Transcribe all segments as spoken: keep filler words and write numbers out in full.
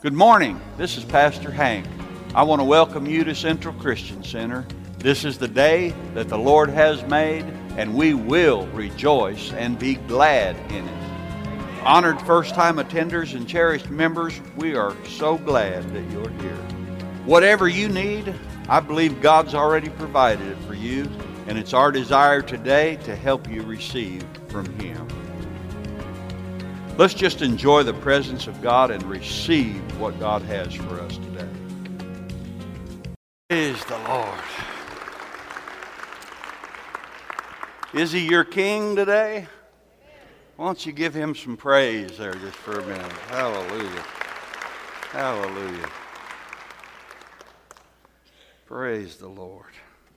Good morning. This is Pastor Hank. I want to welcome you to Central Christian Center. This is the day that the Lord has made, and we will rejoice and be glad in it. Honored first-time attenders and cherished members, we are so glad that you're here. Whatever you need, I believe God's already provided it for you, and it's our desire today to help you receive from Him. Let's just enjoy the presence of God and receive what God has for us today. Praise the Lord. Is He your King today? Why don't you give Him some praise there just for a minute. Hallelujah. Hallelujah. Praise the Lord.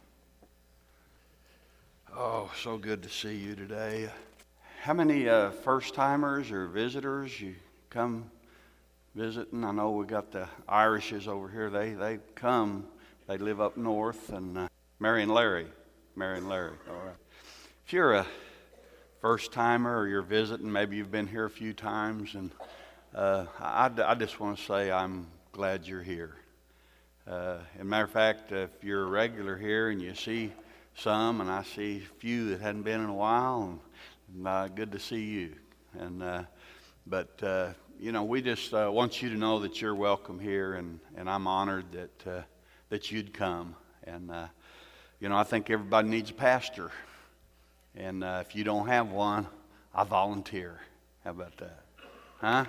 Oh, so good to see you today. How many uh, first-timers or visitors you come visiting? I know we got the Irishes over here. They they come. They live up north. And uh, Mary and Larry. Mary and Larry. All right. If you're a first-timer or you're visiting, maybe you've been here a few times, and uh, I, I just want to say I'm glad you're here. Uh, as a matter of fact, if you're a regular here and you see some, and I see a few that hadn't been in a while, and Uh, good to see you. And uh, but uh, you know, we just uh, want you to know that you're welcome here, and, and I'm honored that uh, that you'd come. And uh, you know, I think everybody needs a pastor, and uh, if you don't have one, I volunteer. How about that? Huh?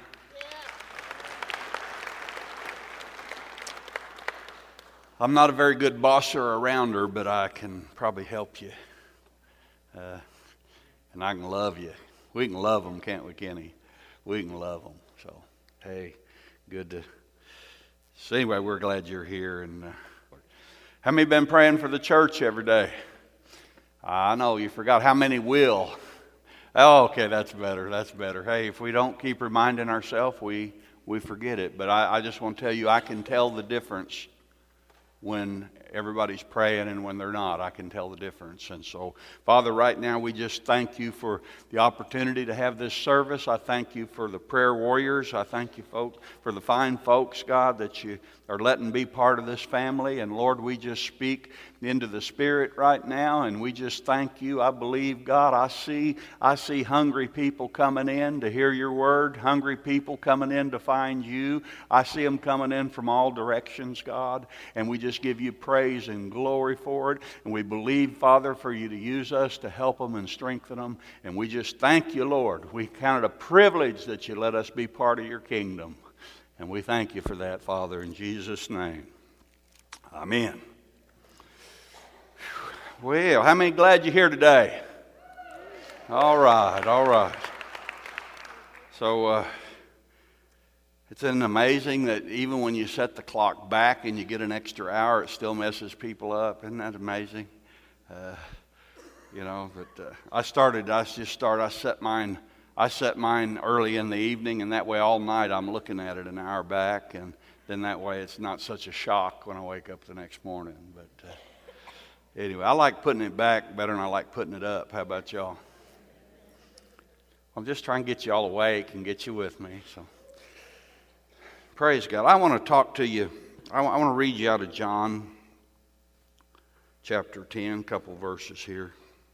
I'm not a very good bosser or arounder, but I can probably help you. Uh, And I can love you. We can love them, can't we, Kenny? We can love them. So, hey, good to... So anyway, we're glad you're here. And uh, how many been praying for the church every day? I know, you forgot. How many will? Oh, okay, that's better. That's better. Hey, if we don't keep reminding ourselves, we, we forget it. But I, I just want to tell you, I can tell the difference when everybody's praying and when they're not. I can tell the difference. And so, Father, right now we just thank you for the opportunity to have this service. I thank you for the prayer warriors. I thank you, folks, for the fine folks, God, that you are letting be part of this family. And Lord, we just speak into the Spirit right now, and we just thank you. I believe, God, I see I see hungry people coming in to hear your word, hungry people coming in to find you. I see them coming in from all directions, God, and we just give you praise and glory for it. And we believe, Father, for you to use us to help them and strengthen them. And we just thank you, Lord. We count it a privilege that you let us be part of your kingdom. And we thank you for that, Father, in Jesus' name. Amen. Well, how many glad you're here today? All right, all right. So, uh, it's an amazing that even when you set the clock back and you get an extra hour, it still messes people up. Isn't that amazing? Uh, you know, but uh, I started, I just started, I set mine, I set mine early in the evening, and that way all night I'm looking at it an hour back, and then that way it's not such a shock when I wake up the next morning. But uh, anyway, I like putting it back better than I like putting it up. How about y'all? I'm just trying to get you all awake and get you with me, so. Praise God. I want to talk to you. I want to read you out of John chapter ten, a couple verses here.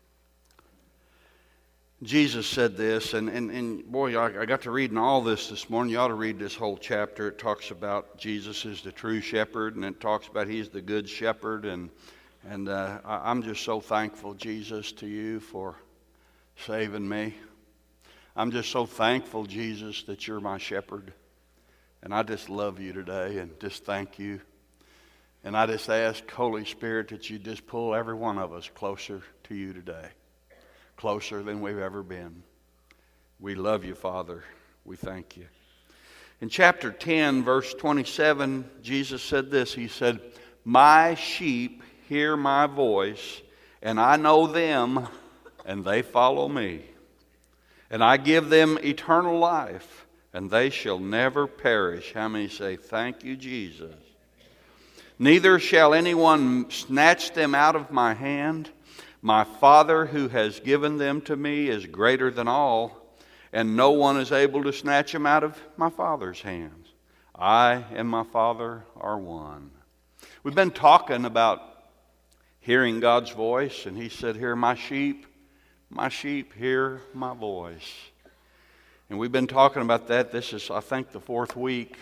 Jesus said this, and, and, and boy, I, I got to reading all this this morning. You ought to read this whole chapter. It talks about Jesus is the true shepherd, and it talks about He's the good shepherd. And, and uh, I, I'm just so thankful, Jesus, to you for saving me. I'm just so thankful, Jesus, that you're my shepherd. And I just love you today and just thank you. And I just ask, Holy Spirit, that you just pull every one of us closer to you today. Closer than we've ever been. We love you, Father. We thank you. In chapter ten, verse twenty-seven, Jesus said this. He said, "My sheep hear my voice, and I know them, and they follow me. And I give them eternal life, and they shall never perish." How many say, "Thank you, Jesus"? "Neither shall anyone snatch them out of my hand. My Father who has given them to me is greater than all, and no one is able to snatch them out of my Father's hands. I and my Father are one. We've been talking about hearing God's voice, and he said, hear my sheep, my sheep hear my voice. And we've been talking about that. This is, I think, the fourth week.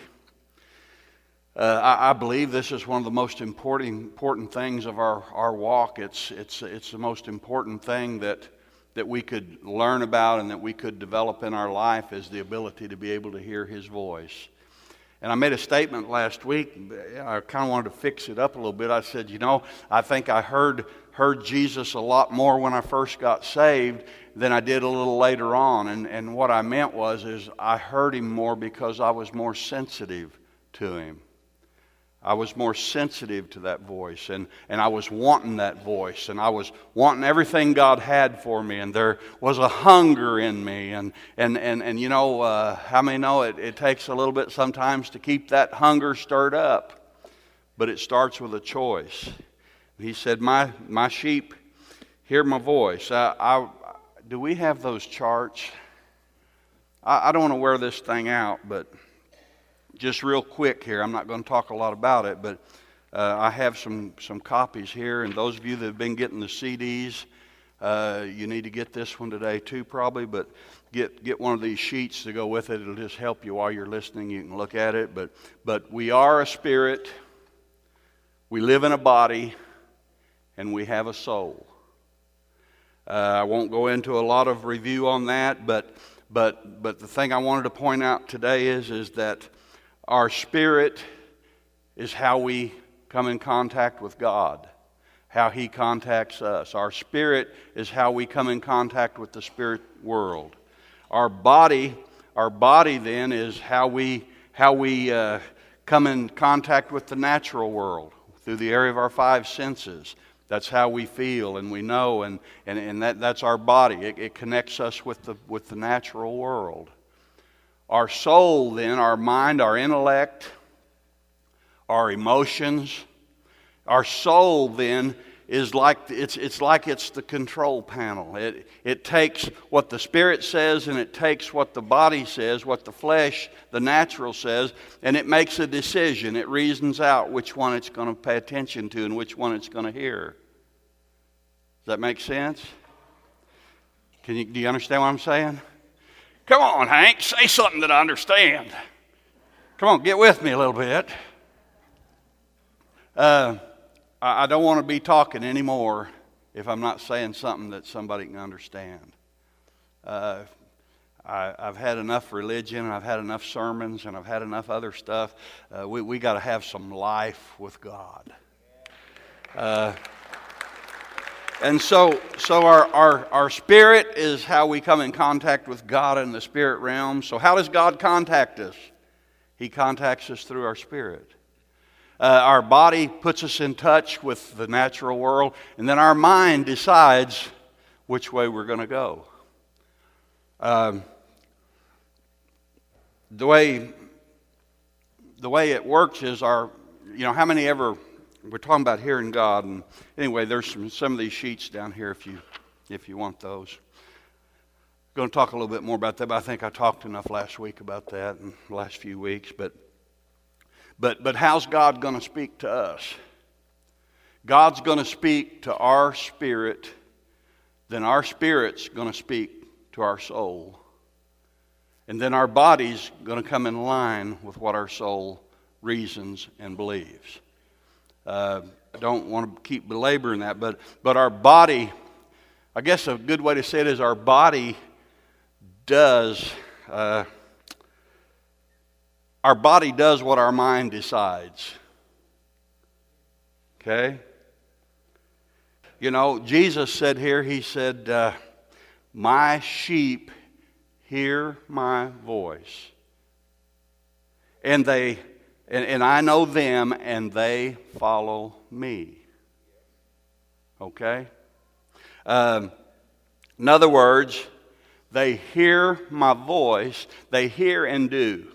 Uh, I, I believe this is one of the most important important things of our, our walk. It's it's it's the most important thing that that we could learn about and that we could develop in our life is the ability to be able to hear his voice. And I made a statement last week. I kind of wanted to fix it up a little bit. I said, you know, I think I heard heard Jesus a lot more when I first got saved than I did a little later on. And and what I meant was is I heard him more because I was more sensitive to him. I was more sensitive to that voice, and, and I was wanting that voice, and I was wanting everything God had for me, and there was a hunger in me, and and and, and you know, uh, how many know it, it takes a little bit sometimes to keep that hunger stirred up, but it starts with a choice. He said, my my sheep hear my voice. I, I, do we have those charts? I, I don't want to wear this thing out, but just real quick here, I'm not going to talk a lot about it, but uh, I have some, some copies here, and those of you that have been getting the C Ds, uh, you need to get this one today too probably, but get get one of these sheets to go with it. It'll just help you while you're listening. You can look at it, but but we are a spirit, we live in a body, and we have a soul. Uh, I won't go into a lot of review on that, but but but the thing I wanted to point out today is is that our spirit is how we come in contact with God, how he contacts us. Our spirit is how we come in contact with the spirit world. Our body, our body then is how we how we uh, come in contact with the natural world through the area of our five senses. That's how we feel and we know, and, and, and that, that's our body. It, it connects us with the with the natural world. Our soul then, our mind, our intellect, our emotions, our soul then is like it's it's like it's the control panel. It it takes what the spirit says and it takes what the body says, what the flesh, the natural says, and it makes a decision. It reasons out which one it's going to pay attention to and which one it's going to hear. Does that make sense? Can you do you understand what I'm saying? Come on, Hank, say something that I understand. Come on, get with me a little bit. Uh, I, I don't want to be talking anymore if I'm not saying something that somebody can understand. Uh, I, I've had enough religion, and I've had enough sermons, and I've had enough other stuff. Uh, we we got to have some life with God. Uh, And so so our, our, our spirit is how we come in contact with God in the spirit realm. So how does God contact us? He contacts us through our spirit. Uh, our body puts us in touch with the natural world, and then our mind decides which way we're going to go. Um, the way the way it works is our, you know, how many ever... We're talking about hearing God, and anyway, there's some, some of these sheets down here if you if you want those. I'm going to talk a little bit more about that, but I think I talked enough last week about that in the last few weeks. But but but how's God going to speak to us? God's going to speak to our spirit, then our spirit's going to speak to our soul, and then our body's going to come in line with what our soul reasons and believes. Uh, I don't want to keep belaboring that, but but our body, I guess a good way to say it is our body does, uh, our body does what our mind decides. Okay? You know, Jesus said here, he said, uh, my sheep hear my voice, and they... And, and I know them, and they follow me. Okay? Um, in other words, they hear my voice. They hear and do.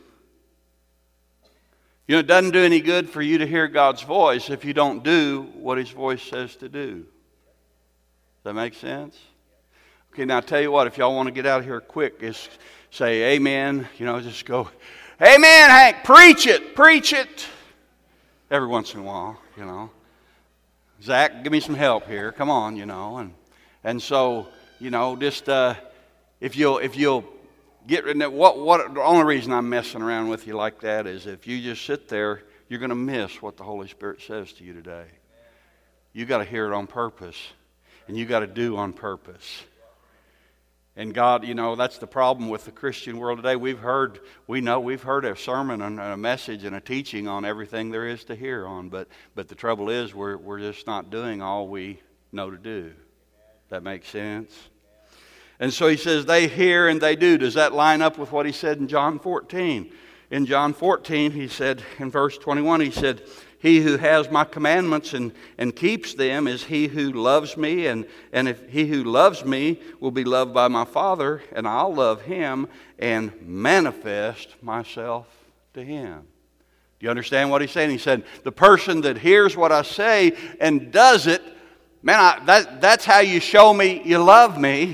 You know, it doesn't do any good for you to hear God's voice if you don't do what his voice says to do. Does that make sense? Okay, now I tell you what, if y'all want to get out of here quick, just say amen. You know, just go... Amen, Hank. Preach it. Preach it. Every once in a while, you know. Zach, give me some help here. Come on, you know. And and so, you know, just uh, if you'll if you'll get rid of what what the only reason I'm messing around with you like that is if you just sit there, you're going to miss what the Holy Spirit says to you today. You got to hear it on purpose, and you got to do on purpose. And God, you know, that's the problem with the Christian world today. We've heard, we know, we've heard a sermon and a message and a teaching on everything there is to hear on. But but the trouble is we're we're just not doing all we know to do. That makes sense? And so he says they hear and they do. Does that line up with what he said in John fourteen? In John fourteen, he said, in verse twenty-one, he said, he who has my commandments and, and keeps them is he who loves me. And, and if he who loves me will be loved by my Father, and I'll love him and manifest myself to him. Do you understand what he's saying? He said, the person that hears what I say and does it, man, I, that, that's how you show me you love me.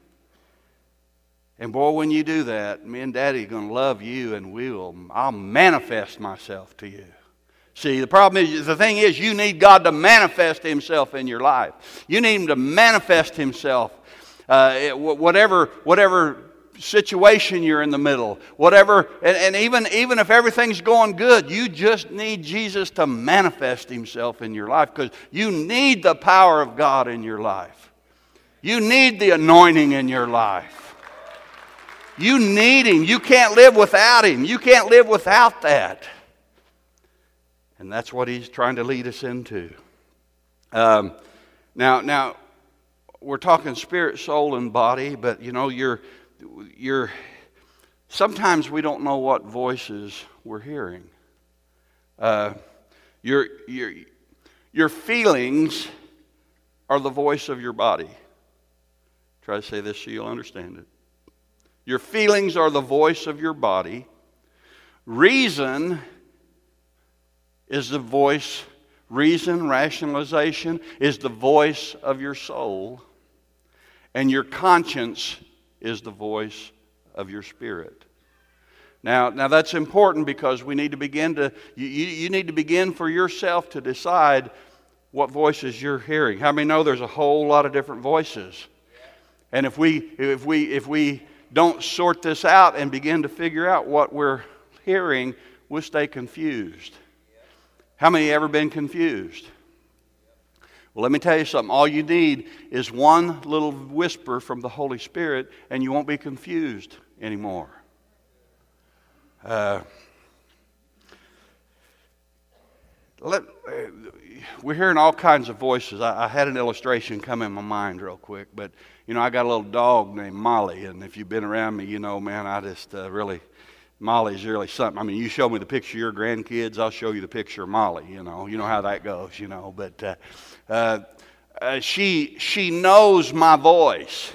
And boy, when you do that, me and Daddy are going to love you, and we will, I'll manifest myself to you. See, the problem is, the thing is, you need God to manifest himself in your life. You need him to manifest himself. Uh, whatever, whatever situation you're in the middle, whatever, and, and even, even if everything's going good, you just need Jesus to manifest himself in your life, because you need the power of God in your life. You need the anointing in your life. You need him. You can't live without him. You can't live without that. And that's what he's trying to lead us into. Um, now, now we're talking spirit, soul, and body, but you know, you're, you're. Sometimes we don't know what voices we're hearing. Uh, your, your, your feelings are the voice of your body. Try to say this so you'll understand it. Your feelings are the voice of your body. Reason is the voice, reason, rationalization is the voice of your soul. And your conscience is the voice of your spirit. Now, now that's important because we need to begin to, you, you, you need to begin for yourself to decide what voices you're hearing. How many know there's a whole lot of different voices? And if we, if we, if we don't sort this out and begin to figure out what we're hearing, we'll stay confused. How many have ever been confused? Well, let me tell you something. All you need is one little whisper from the Holy Spirit, and you won't be confused anymore. Uh, let, uh, we're hearing all kinds of voices. I, I had an illustration come in my mind real quick, but you know, I got a little dog named Molly, and if you've been around me, you know, man, I just uh, really. Molly's really something. I mean, you show me the picture of your grandkids, I'll show you the picture of Molly, you know. You know how that goes, you know. But uh, uh, uh, she she knows my voice.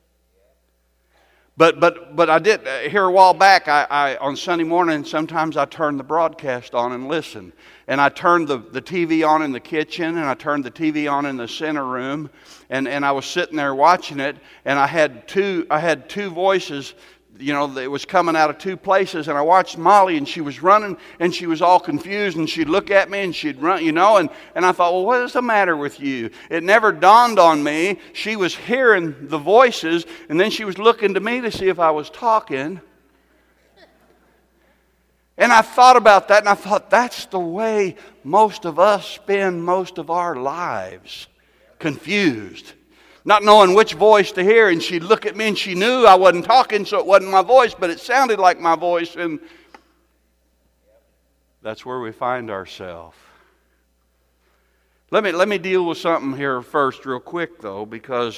But but but I did, uh, here a while back, I, I on Sunday morning, sometimes I turn the broadcast on and listen. And I turned the, the T V on in the kitchen, and I turned the T V on in the center room. And, and I was sitting there watching it, and I had two I had two voices. You know, it was coming out of two places, and I watched Molly, and she was running, and she was all confused, and she'd look at me, and she'd run, you know, and, and I thought, well, what is the matter with you? It never dawned on me. She was hearing the voices, and then she was looking to me to see if I was talking. And I thought about that, and I thought, that's the way most of us spend most of our lives, confused. Not knowing which voice to hear, and she'd look at me and she knew I wasn't talking, so it wasn't my voice, but it sounded like my voice, and that's where we find ourselves. Let me, let me deal with something here first real quick, though, because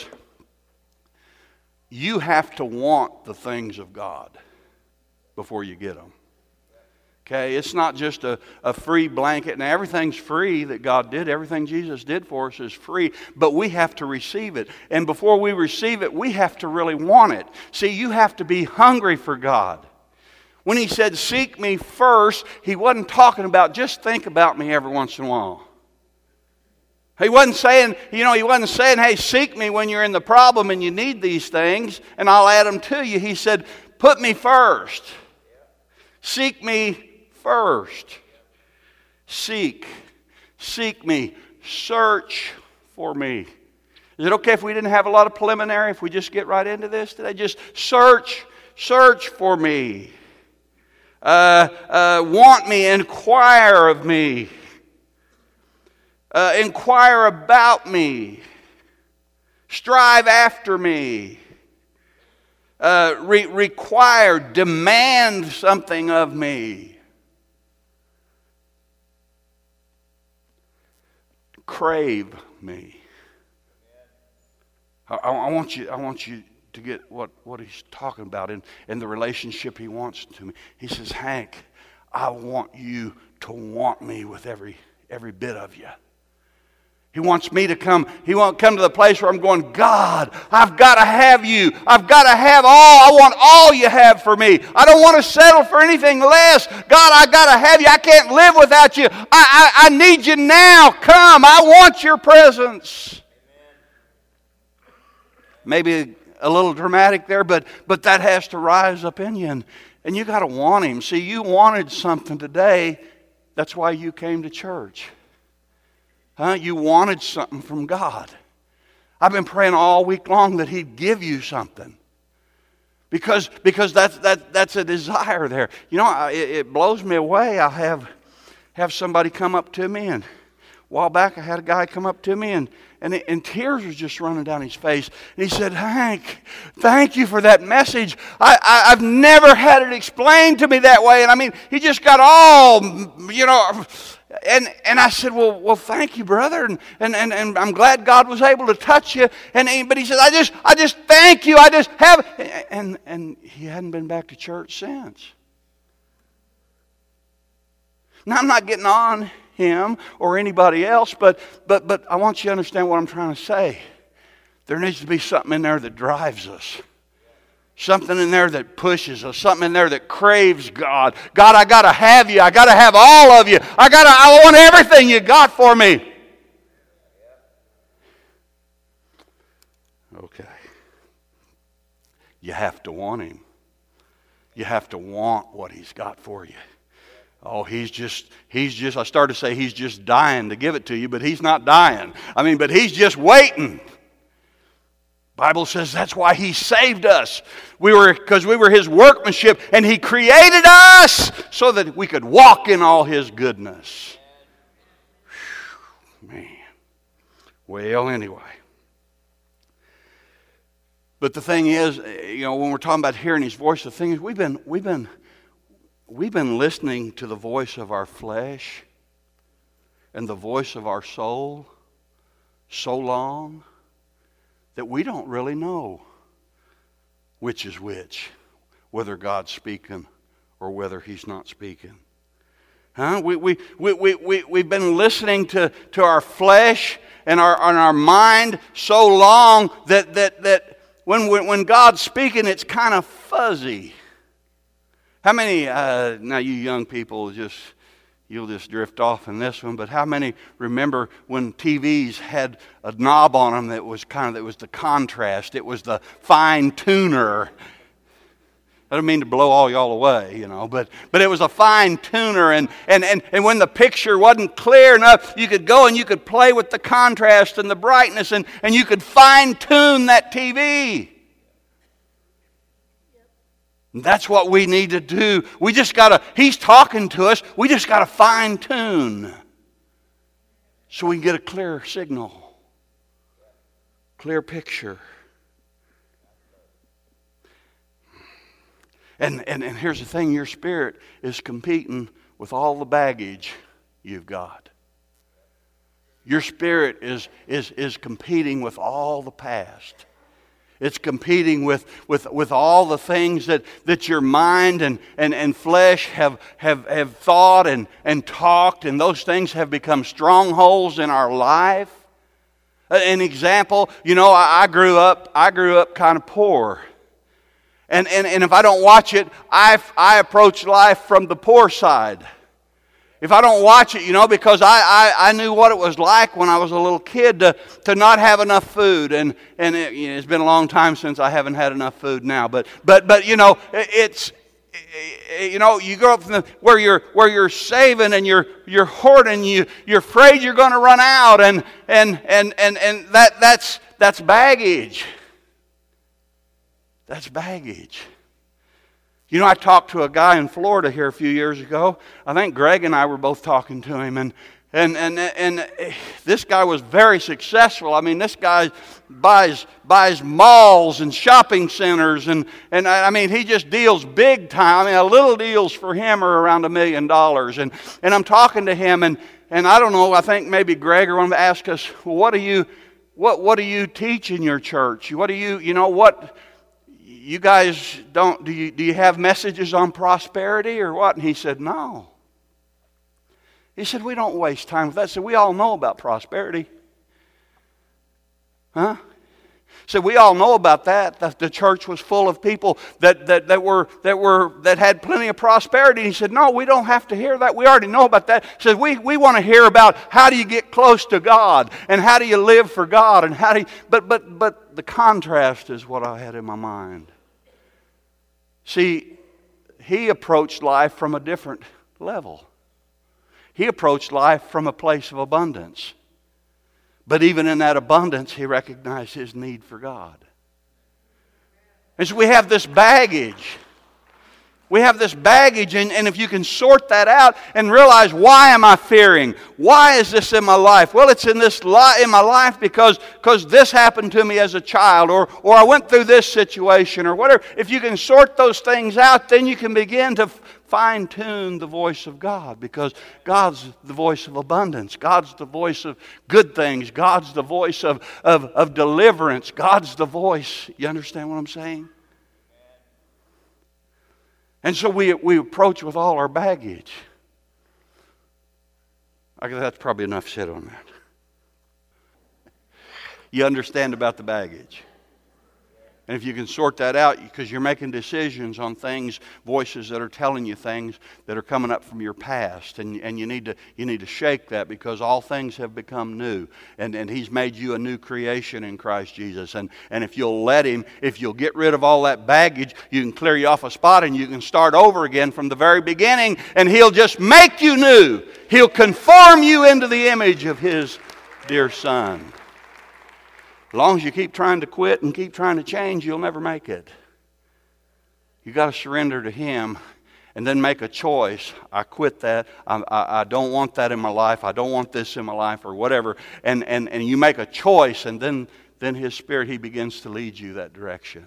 you have to want the things of God before you get them. Okay, it's not just a, a free blanket. Now, everything's free that God did. Everything Jesus did for us is free, but we have to receive it. And before we receive it, we have to really want it. See, you have to be hungry for God. When he said, seek me first, he wasn't talking about just think about me every once in a while. He wasn't saying, you know, he wasn't saying, hey, seek me when you're in the problem and you need these things, and I'll add them to you. He said, put me first. Seek me first. Seek. Seek me. Search for me. Is it okay if we didn't have a lot of preliminary, if we just get right into this today? Just search, search for me. Uh, uh, want me, inquire of me. Uh, inquire about me. Strive after me. Uh, re- require, demand something of me. Crave me. I, I want you. I want you to get what, what he's talking about in, in the relationship he wants to me. He says, Hank, I want you to want me with every every bit of you. He wants me to come. He won't come to the place where I'm going, God, I've got to have you. I've got to have all. I want all you have for me. I don't want to settle for anything less. God, I got to have you. I can't live without you. I, I, I need you now. Come. I want your presence. Maybe a little dramatic there, but, but that has to rise up in you. And, and you got to want him. See, you wanted something today. That's why you came to church. Huh? You wanted something from God. I've been praying all week long that he'd give you something. Because, because that's, that, that's a desire there. You know, it, it blows me away. I have, have somebody come up to me, and a while back I had a guy come up to me, and, and, and tears was just running down his face. And he said, Hank, thank you for that message. I, I, I've never had it explained to me that way. And I mean, he just got all, you know... And and I said, well, well, thank you, brother, and, and, and, and I'm glad God was able to touch you. And he, but he said, I just I just thank you. I just have, and and he hadn't been back to church since. Now I'm not getting on him or anybody else, but but but I want you to understand what I'm trying to say. There needs to be something in there that drives us. Something in there that pushes us. Something in there that craves God. God, I got to have you. I got to have all of you. I got to, I want everything you got for me. Okay. You have to want him. You have to want what he's got for you. Oh, he's just, he's just, I started to say he's just dying to give it to you, but he's not dying. I mean, but he's just waiting. Bible says that's why he saved us. We were because we were his workmanship, and he created us so that we could walk in all his goodness. Whew, man. Well, anyway. But the thing is, you know, when we're talking about hearing his voice, the thing is we've been we've been we've been listening to the voice of our flesh and the voice of our soul so long that we don't really know which is which, whether God's speaking or whether he's not speaking. Huh? We, we, we, we, we, we've been listening to, to our flesh and our, and our mind so long that, that, that when, when God's speaking, it's kind of fuzzy. How many, uh, now you young people just... You'll just drift off in this one, but how many remember when T Vs had a knob on them that was kind of, that was the contrast, it was the fine tuner. I don't mean to blow all y'all away, you know, but but it was a fine tuner, and, and, and, and when the picture wasn't clear enough, you could go and you could play with the contrast and the brightness, and, and you could fine tune that T V. That's what we need to do. We just got to, he's talking to us, we just got to fine tune so we can get a clear signal, clear picture. And, and, and here's the thing, your spirit is competing with all the baggage you've got. Your spirit is, is, is competing with all the past. It's competing with, with, with all the things that, that your mind and, and, and flesh have, have, have thought and, and talked, and those things have become strongholds in our life. An example, you know, I, I grew up, I grew up kind of poor. And, and, and if I don't watch it, I, I approach life from the poor side. If I don't watch it, you know, because I, I, I knew what it was like when I was a little kid to, to not have enough food. And, and it, you know, it's been a long time since I haven't had enough food now. But, but, but you know, it's, you know, you grow up from the, where you're where you're saving and you're you're hoarding, you you're afraid you're going to run out, and and and and and that that's that's baggage. That's baggage. You know, I talked to a guy in Florida here a few years ago. I think Greg and I were both talking to him, and and and and this guy was very successful. I mean, this guy buys buys malls and shopping centers, and and I mean, he just deals big time. I mean, a little deals for him are around a million dollars. And and I'm talking to him, and and I don't know. I think maybe Greg or one of them asked us, well, what do you what what do you teach in your church? What do you you know what? You guys don't, do you, do you have messages on prosperity or what? And he said, no. He said, we don't waste time with that. So we all know about prosperity. Huh? So we all know about that. That the church was full of people that, that, that were that were that had plenty of prosperity. And he said, no, we don't have to hear that. We already know about that. He said, we, we want to hear about how do you get close to God and how do you live for God and how do you, but but but the contrast is what I had in my mind. See, he approached life from a different level. He approached life from a place of abundance. But even in that abundance, he recognized his need for God. And so we have this baggage. We have this baggage, and, and if you can sort that out and realize, why am I fearing? Why is this in my life? Well, it's in this li- in my life because, because this happened to me as a child, or, or I went through this situation, or whatever. If you can sort those things out, then you can begin to f- fine-tune the voice of God, because God's the voice of abundance. God's the voice of good things. God's the voice of, of, of deliverance. God's the voice. You understand what I'm saying? And so we we approach with all our baggage. I guess that's probably enough said on that. You understand about the baggage. And if you can sort that out, because you're making decisions on things, voices that are telling you things that are coming up from your past, and, and you need to you need to shake that, because all things have become new, and, and He's made you a new creation in Christ Jesus. And, and if you'll let Him, if you'll get rid of all that baggage, you can clear you off a spot and you can start over again from the very beginning, and He'll just make you new. He'll conform you into the image of His dear Son. As long as you keep trying to quit and keep trying to change, you'll never make it. You've got to surrender to Him and then make a choice. I quit that. I, I, I don't want that in my life. I don't want this in my life, or whatever. And, and, and you make a choice, and then, then His Spirit, He begins to lead you that direction.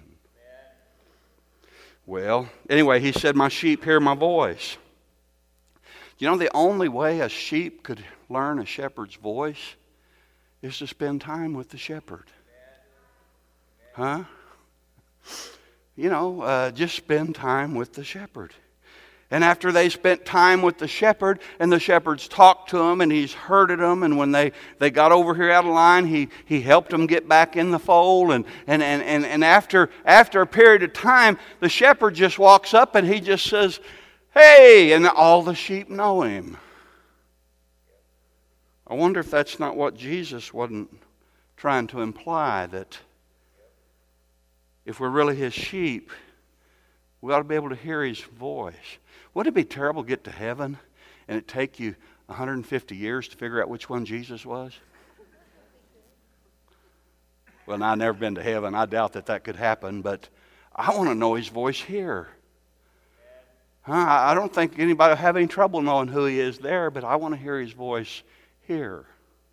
Well, anyway, He said, my sheep hear my voice. You know, the only way a sheep could learn a shepherd's voice is to spend time with the shepherd. Huh? You know, uh, just spend time with the shepherd. And after they spent time with the shepherd, and the shepherd's talked to them, and He's herded them, and when they, they got over here out of line, he, he helped them get back in the fold. And, and, and, and, and after, after a period of time, the shepherd just walks up and he just says, hey, and all the sheep know Him. I wonder if that's not what Jesus wasn't trying to imply, that if we're really His sheep, we ought to be able to hear His voice. Wouldn't it be terrible to get to heaven and it take you one hundred fifty years to figure out which one Jesus was? Well, now, I've never been to heaven. I doubt that that could happen, but I want to know His voice here. Huh? I don't think anybody will have any trouble knowing who He is there, but I want to hear His voice here.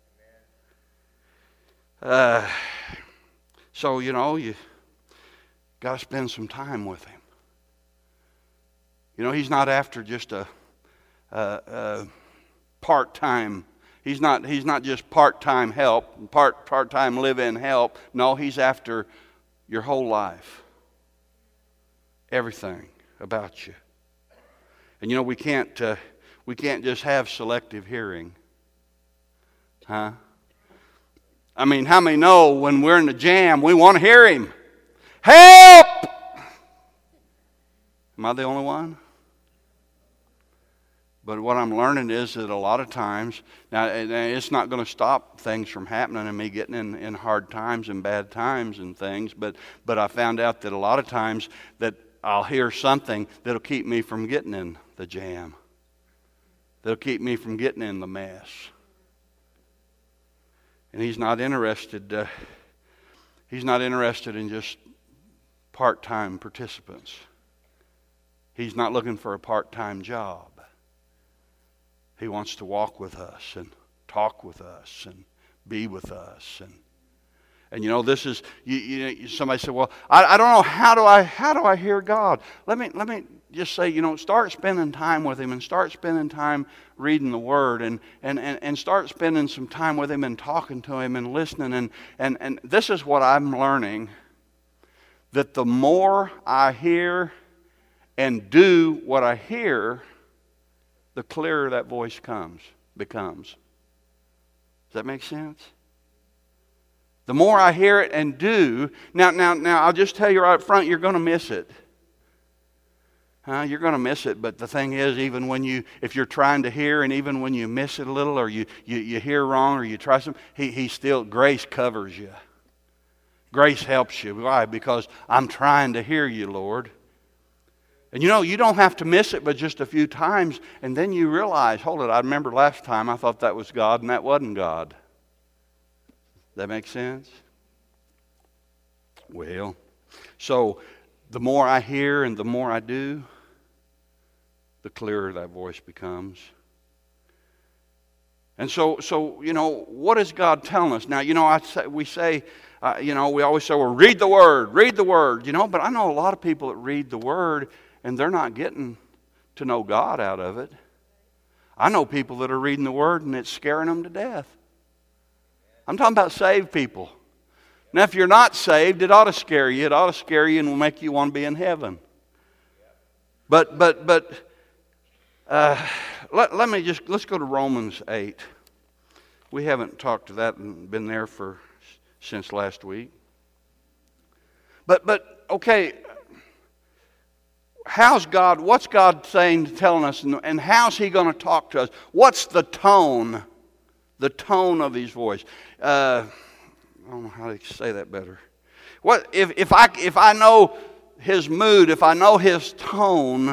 Uh, so, you know, you got to spend some time with Him. You know, He's not after just a, a, a part-time. He's not. He's not just part-time help, part part-time live-in help. No, He's after your whole life, everything about you. And you know, we can't. Uh, we can't just have selective hearing. Huh? I mean, how many know when we're in the jam, we want to hear Him? Help! Am I the only one? But what I'm learning is that a lot of times, now it's not going to stop things from happening and me getting in, in hard times and bad times and things, but, but I found out that a lot of times that I'll hear something that'll keep me from getting in the jam. That'll keep me from getting in the mess. And He's not interested, uh, He's not interested in just part-time participants. He's not looking for a part-time job. He wants to walk with us and talk with us and be with us. And and you know, this is you, you somebody said, well, I, I don't know how do I how do I hear God? Let me let me just say, you know, start spending time with Him and start spending time reading the Word and and, and, and start spending some time with Him and talking to Him and listening and, and, and this is what I'm learning, that the more I hear and do what I hear, the clearer that voice comes, becomes. Does that make sense? The more I hear it and do, now, now, now, I'll just tell you right up front, you're going to miss it. Huh? You're going to miss it, but the thing is, even when you, if you're trying to hear, and even when you miss it a little, or you, you, you hear wrong, or you try something, he, he still, grace covers you. Grace helps you. Why? Because I'm trying to hear you, Lord. And you know, you don't have to miss it but just a few times, and then you realize, hold it, I remember last time I thought that was God, and that wasn't God. That makes sense? Well, so the more I hear and the more I do, the clearer that voice becomes. And so, so you know, what is God telling us? Now, you know, I say, we say, uh, you know, we always say, well, read the Word, read the Word, you know, but I know a lot of people that read the Word and they're not getting to know God out of it. I know people that are reading the Word and it's scaring them to death. I'm talking about saved people. Now, if you're not saved, it ought to scare you. It ought to scare you and will make you want to be in heaven. But, but, but, uh, let, let me just, let's go to Romans eight. We haven't talked to that and been there for, since last week. But, but, okay, how's God, what's God saying, telling us, and, and how's He going to talk to us? What's the tone, the tone of His voice? Uh, I don't know how to say that better. What if, if I if I know His mood, if I know His tone,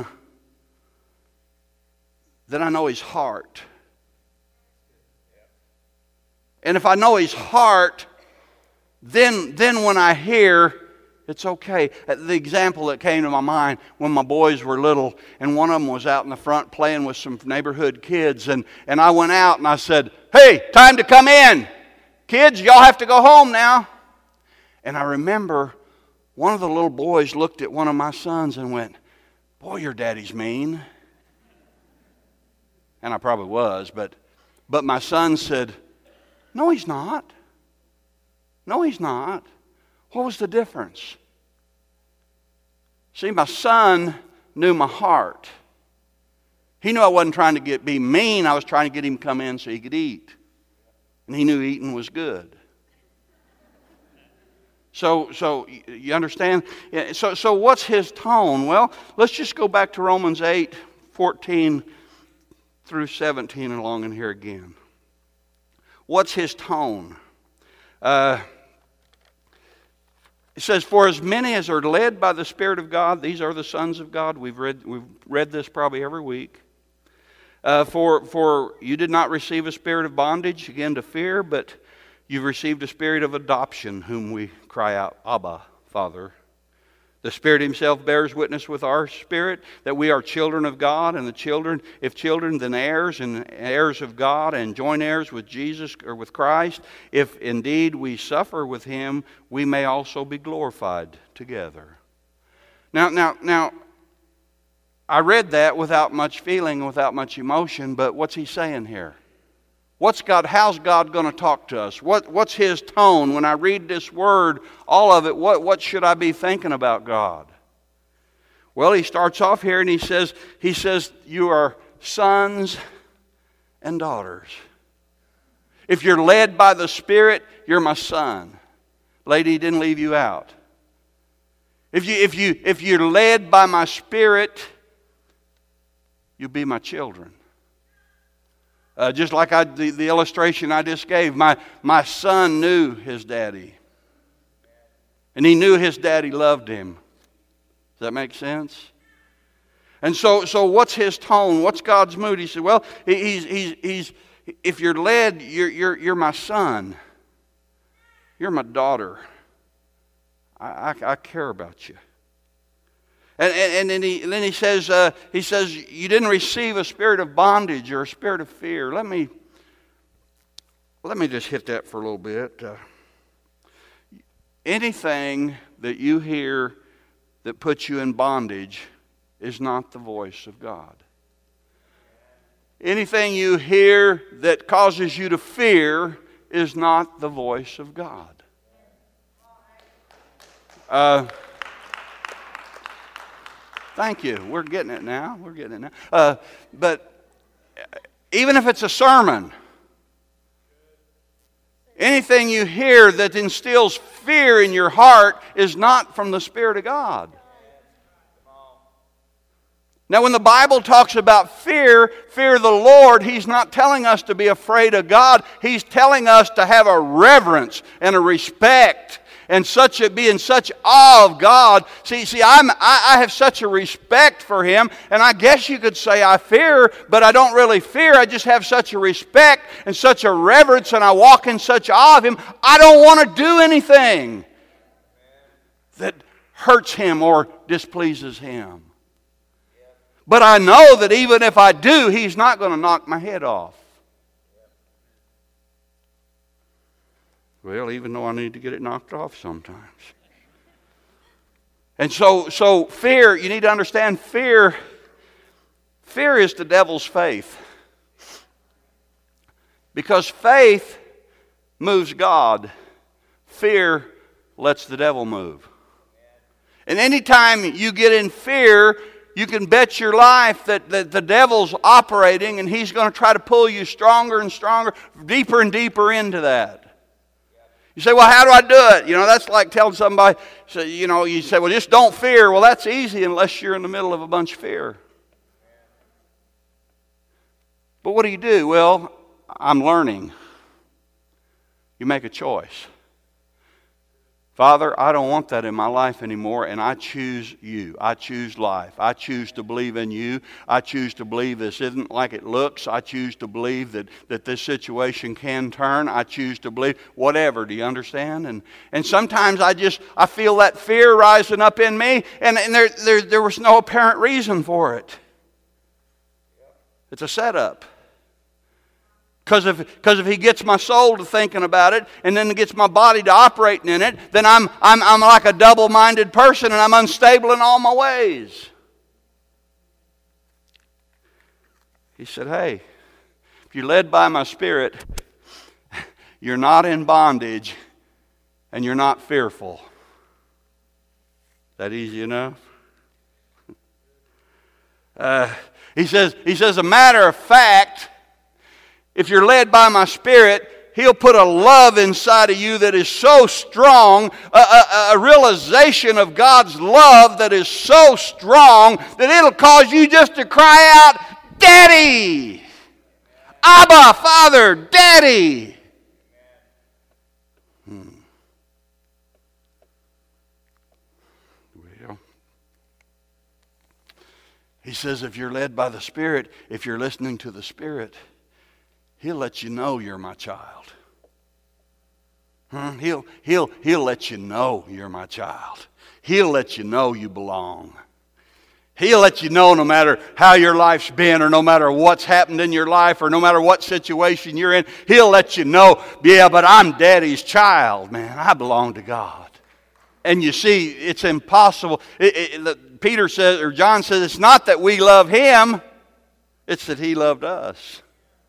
then I know His heart. And if I know His heart, then then when I hear, it's okay. The example that came to my mind when my boys were little, and one of them was out in the front playing with some neighborhood kids, and, and I went out and I said, hey, time to come in. Kids, y'all have to go home now. And I remember one of the little boys looked at one of my sons and went, boy, your daddy's mean. And I probably was, but but my son said, no, he's not. No, he's not. What was the difference? See, my son knew my heart. He knew I wasn't trying to get be mean. I was trying to get him to come in so he could eat. And he knew eating was good. So, so you understand? So, so what's his tone? Well, let's just go back to Romans eight, fourteen through seventeen and along in here again. What's his tone? Uh, it says, for as many as are led by the Spirit of God, these are the sons of God. We've read, we've read this probably every week. Uh, for, for you did not receive a spirit of bondage, again, to fear, but you've received a spirit of adoption, whom we cry out, Abba, Father. The Spirit Himself bears witness with our spirit that we are children of God, and the children, if children, then heirs, and heirs of God, and joint heirs with Jesus or with Christ. If indeed we suffer with Him, we may also be glorified together. Now, now, now, I read that without much feeling, without much emotion, but what's he saying here? What's God, how's God going to talk to us? What, what's His tone? When I read this word, all of it, what, what should I be thinking about God? Well, he starts off here and he says, he says, you are sons and daughters. If you're led by the Spirit, you're my son. Lady, He didn't leave you out. If you, if you, if you're led by my Spirit, you'll be my children. Uh, just like I, the, the illustration I just gave, my, my son knew his daddy. And he knew his daddy loved him. Does that make sense? And so, so what's his tone? What's God's mood? He said, well, he's, he's, he's, if you're led, you're, you're, you're my son. You're my daughter. I, I, I care about you. And, and, and, then, he, and then he says, uh, he says, you didn't receive a spirit of bondage or a spirit of fear. Let me, let me just hit that for a little bit. Uh, anything that you hear that puts you in bondage is not the voice of God. Anything you hear that causes you to fear is not the voice of God. Uh, thank you. We're getting it now. We're getting it now. Uh, but even if it's a sermon, anything you hear that instills fear in your heart is not from the Spirit of God. Now, when the Bible talks about fear, fear of the Lord, He's not telling us to be afraid of God. He's telling us to have a reverence and a respect and such a, be in such awe of God. See, see, I'm, I, I have such a respect for Him, and I guess you could say I fear, but I don't really fear. I just have such a respect and such a reverence, and I walk in such awe of Him. I don't want to do anything that hurts Him or displeases Him. But I know that even if I do, He's not going to knock my head off. Well, even though I need to get it knocked off sometimes. And so, so fear, you need to understand fear, fear is the devil's faith. Because faith moves God. Fear lets the devil move. And anytime you get in fear, you can bet your life that, that the devil's operating and he's going to try to pull you stronger and stronger, deeper and deeper into that. You say, well, how do I do it? You know, that's like telling somebody, so, you know, you say, well, just don't fear. Well, that's easy unless you're in the middle of a bunch of fear. But what do you do? Well, I'm learning. You make a choice. Father, I don't want that in my life anymore, and I choose you. I choose life. I choose to believe in you. I choose to believe this isn't like it looks. I choose to believe that, that this situation can turn. I choose to believe whatever. Do you understand? And and sometimes I just, I feel that fear rising up in me, and, and there, there, there was no apparent reason for it. It's a setup. Because if, because if he gets my soul to thinking about it, and then gets my body to operating in it, then I'm, I'm, I'm like a double-minded person, and I'm unstable in all my ways. He said, hey, if you're led by my Spirit, you're not in bondage, and you're not fearful. Is that easy enough? Uh, he says, he says, a matter of fact, if you're led by my Spirit, He'll put a love inside of you that is so strong, a, a, a realization of God's love that is so strong that it'll cause you just to cry out, Daddy! Abba, Father, Daddy! Hmm. Well, he says if you're led by the Spirit, if you're listening to the Spirit, He'll let you know you're my child. Hmm? He'll, he'll, he'll let you know you're my child. He'll let you know you belong. He'll let you know no matter how your life's been, or no matter what's happened in your life, or no matter what situation you're in. He'll let you know, yeah, but I'm Daddy's child, man. I belong to God. And you see, it's impossible. It, it, Peter says, or John says, it's not that we love Him, it's that He loved us.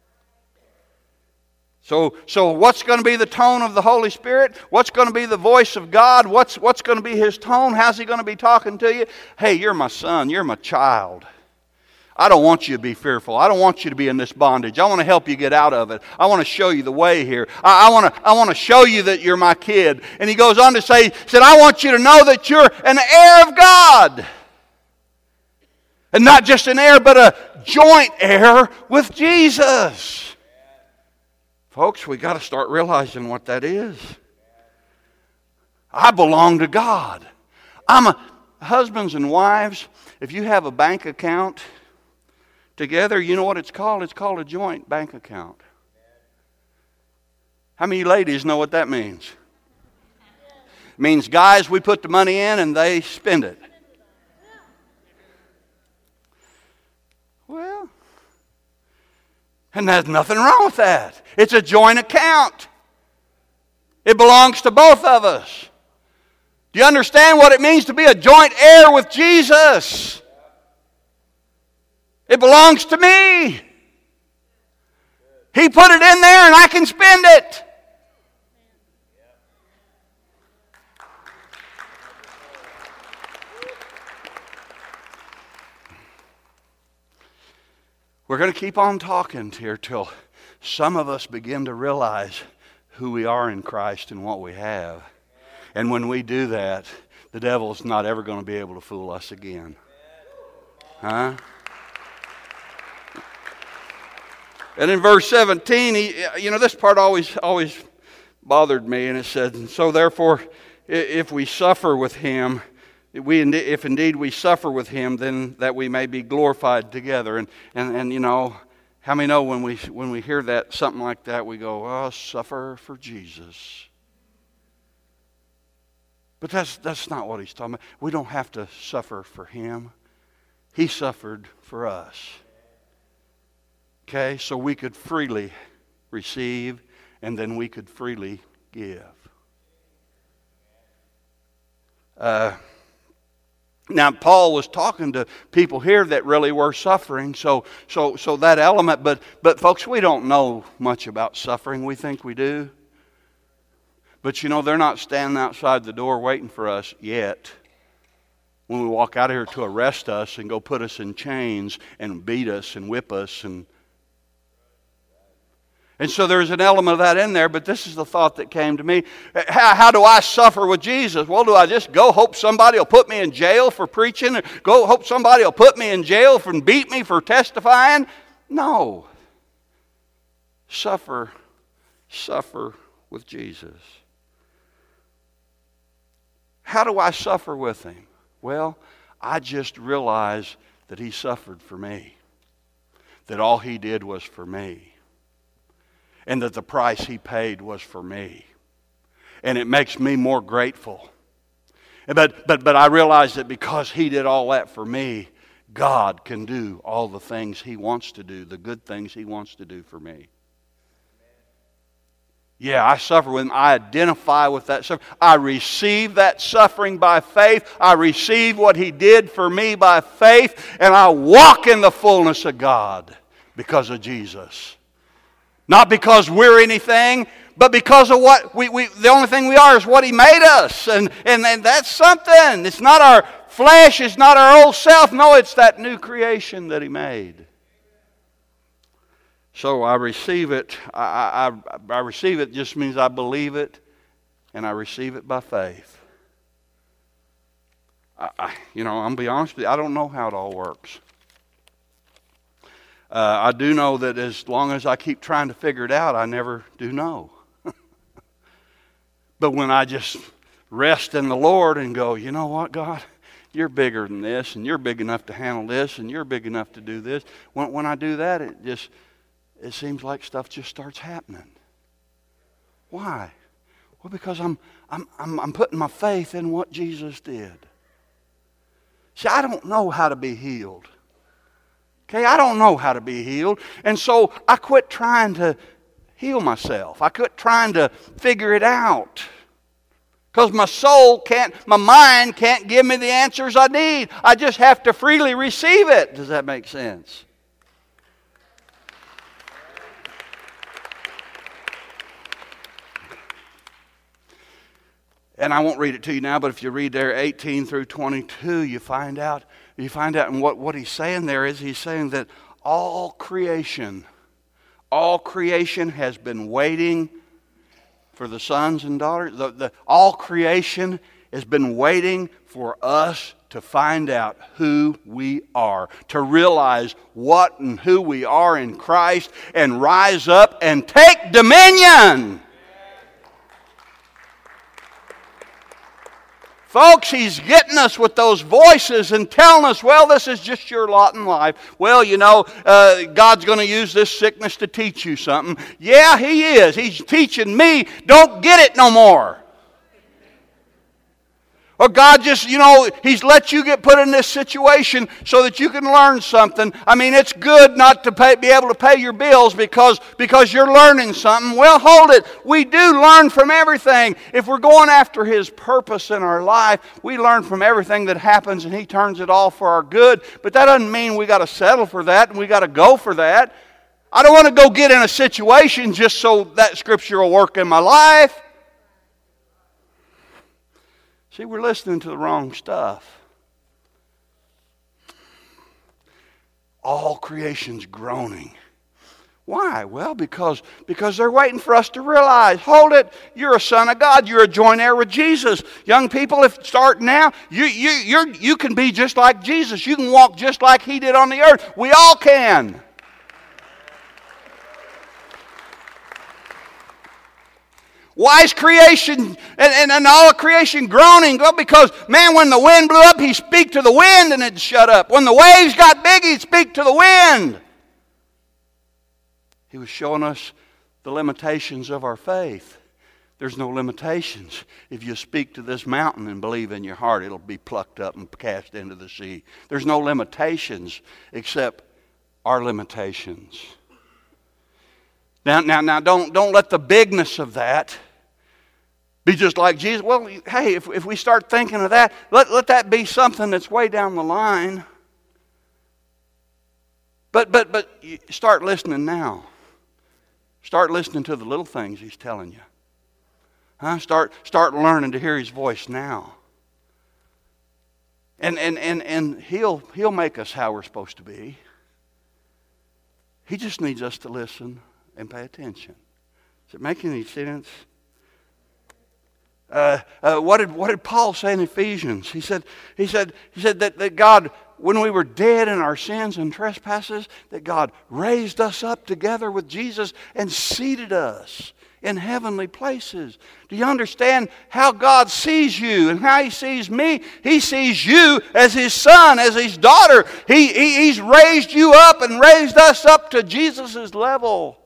So, so what's going to be the tone of the Holy Spirit? What's going to be the voice of God? What's, what's going to be His tone? How's He going to be talking to you? Hey, you're my son. You're my child. I don't want you to be fearful. I don't want you to be in this bondage. I want to help you get out of it. I want to show you the way here. I, I, want to, I want to show you that you're my kid. And he goes on to say, said, I want you to know that you're an heir of God. And not just an heir, but a joint heir with Jesus. Folks, we got to start realizing what that is. I belong to God. I'm a, husbands and wives, if you have a bank account together, you know what it's called? It's called a joint bank account. How many ladies know what that means? It means, guys, we put the money in and they spend it. Well, and there's nothing wrong with that. It's a joint account. It belongs to both of us. Do you understand what it means to be a joint heir with Jesus? It belongs to me. He put it in there and I can spend it. We're going to keep on talking here till some of us begin to realize who we are in Christ and what we have. And when we do that, the devil's not ever going to be able to fool us again. Huh? And in verse seventeen, he, you know, this part always always bothered me, and it said, "So therefore, if we suffer with him, we if indeed we suffer with him, then that we may be glorified together." And and and you know, how many know when we when we hear that something like that, we go, "Oh, suffer for Jesus." But that's that's not what he's talking about. We don't have to suffer for him. He suffered for us. Okay, so we could freely receive, and then we could freely give. Uh, now, Paul was talking to people here that really were suffering, so so so that element. But but folks, we don't know much about suffering. We think we do, but you know, they're not standing outside the door waiting for us yet. When we walk out of here to arrest us and go put us in chains and beat us and whip us and. And so there's an element of that in there, but this is the thought that came to me. How, how do I suffer with Jesus? Well, do I just go hope somebody will put me in jail for preaching? Or go hope somebody will put me in jail for, and beat me for testifying? No. Suffer, suffer with Jesus. How do I suffer with him? Well, I just realize that he suffered for me. That all he did was for me. And that the price he paid was for me. And it makes me more grateful. But, but, but I realize that because he did all that for me, God can do all the things he wants to do, the good things he wants to do for me. Yeah, I suffer with him. I identify with that suffering. I receive that suffering by faith. I receive what he did for me by faith. And I walk in the fullness of God because of Jesus. Not because we're anything, but because of what we, we the only thing we are is what he made us. And, and, and that's something. It's not our flesh, it's not our old self. No, it's that new creation that he made. So I receive it. I, I, I receive it just means I believe it, and I receive it by faith. I, I, you know, I'm going to be honest with you, I don't know how it all works. Uh, I do know that as long as I keep trying to figure it out, I never do know. But when I just rest in the Lord and go, you know what, God, you're bigger than this, and you're big enough to handle this, and you're big enough to do this. When, when I do that, it just, it seems like stuff just starts happening. Why? Well, because I'm, I'm, I'm, I'm putting my faith in what Jesus did. See, I don't know how to be healed. Okay, I don't know how to be healed. And so I quit trying to heal myself. I quit trying to figure it out. Because my soul can't, my mind can't give me the answers I need. I just have to freely receive it. Does that make sense? And I won't read it to you now, but if you read there eighteen through twenty-two, you find out, you find out, and what, what he's saying there is he's saying that all creation, all creation has been waiting for the sons and daughters. The, the, all creation has been waiting for us to find out who we are, to realize what and who we are in Christ, and rise up and take dominion. Folks, He's getting us with those voices and telling us, well, this is just your lot in life. Well, you know, uh, God's going to use this sickness to teach you something. Yeah, He is. He's teaching me, don't get it no more. Or God just, you know, He's let you get put in this situation so that you can learn something. I mean, it's good not to pay, be able to pay your bills because, because you're learning something. Well, hold it. We do learn from everything. If we're going after His purpose in our life, we learn from everything that happens and He turns it all for our good. But that doesn't mean we got to settle for that and we got to go for that. I don't want to go get in a situation just so that Scripture will work in my life. See, we're listening to the wrong stuff. All creation's groaning. Why? Well, because, because they're waiting for us to realize, hold it, you're a son of God. You're a joint heir with Jesus. Young people, if start now, you, you, you're, you can be just like Jesus. You can walk just like He did on the earth. We all can. Why is creation and, and, and all of creation groaning? Well, because, man, when the wind blew up, He speak to the wind and it'd shut up. When the waves got big, He'd speak to the wind. He was showing us the limitations of our faith. There's no limitations. If you speak to this mountain and believe in your heart, it'll be plucked up and cast into the sea. There's no limitations except our limitations. Now, now, now don't, don't let the bigness of that be just like Jesus. Well, hey, if, if we start thinking of that, let, let that be something that's way down the line. But, but, but you start listening now. Start listening to the little things He's telling you. Huh? Start, start learning to hear His voice now. And, and, and, and he'll, he'll make us how we're supposed to be. He just needs us to listen and pay attention. Is it making any sense? Uh, uh, what did what did Paul say in Ephesians? He said he said he said that, that God, when we were dead in our sins and trespasses, that God raised us up together with Jesus and seated us in heavenly places. Do you understand how God sees you and how He sees me? He sees you as His son, as His daughter. He, he He's raised you up and raised us up to Jesus' level.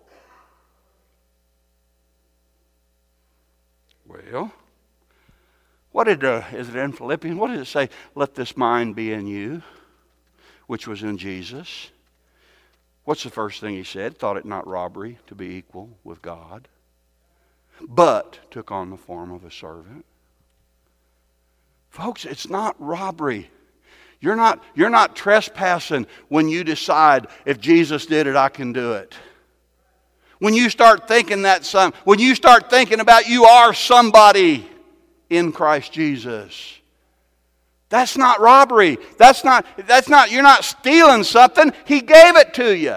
Well, what did, uh, is it in Philippians? What did it say? Let this mind be in you, which was in Jesus. What's the first thing He said? Thought it not robbery to be equal with God, but took on the form of a servant. Folks, it's not robbery. You're not, you're not trespassing when you decide, if Jesus did it, I can do it. When you start thinking that, some, when you start thinking about you are somebody in Christ Jesus, that's not robbery. That's not, that's not, you're not stealing something. He gave it to you.